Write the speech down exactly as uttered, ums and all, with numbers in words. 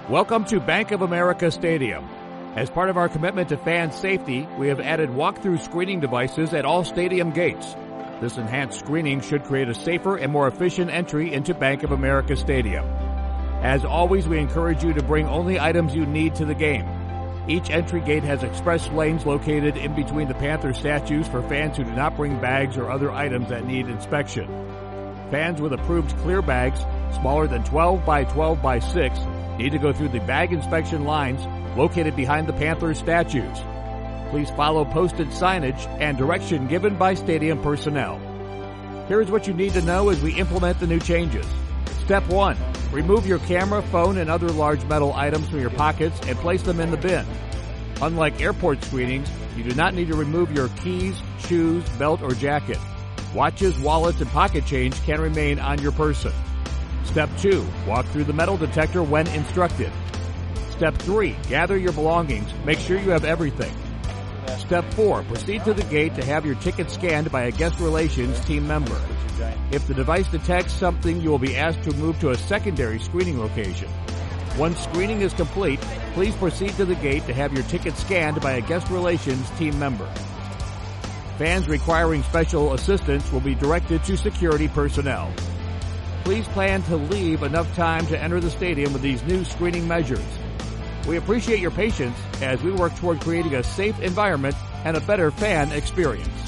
Welcome to Bank of America Stadium. As part of our commitment to fan safety, we have added walk-through screening devices at all stadium gates. This enhanced screening should create a safer and more efficient entry into Bank of America Stadium. As always, we encourage you to bring only items you need to the game. Each entry gate has express lanes located in between the Panther statues for fans who do not bring bags or other items that need inspection. Fans with approved clear bags, smaller than twelve by twelve by six, need to go through the bag inspection lines located behind the Panther statues. Please follow posted signage and direction given by stadium personnel. Here's what you need to know as we implement the new changes. Step one, remove your camera, phone, and other large metal items from your pockets and place them in the bin. Unlike airport screenings, you do not need to remove your keys, shoes, belt, or jacket. Watches, wallets, and pocket change can remain on your person. Step two, walk through the metal detector when instructed. Step three, gather your belongings. Make sure you have everything. Step four, proceed to the gate to have your ticket scanned by a guest relations team member. If the device detects something, you will be asked to move to a secondary screening location. Once screening is complete, please proceed to the gate to have your ticket scanned by a guest relations team member. Fans requiring special assistance will be directed to security personnel. Please plan to leave enough time to enter the stadium with these new screening measures. We appreciate your patience as we work toward creating a safe environment and a better fan experience.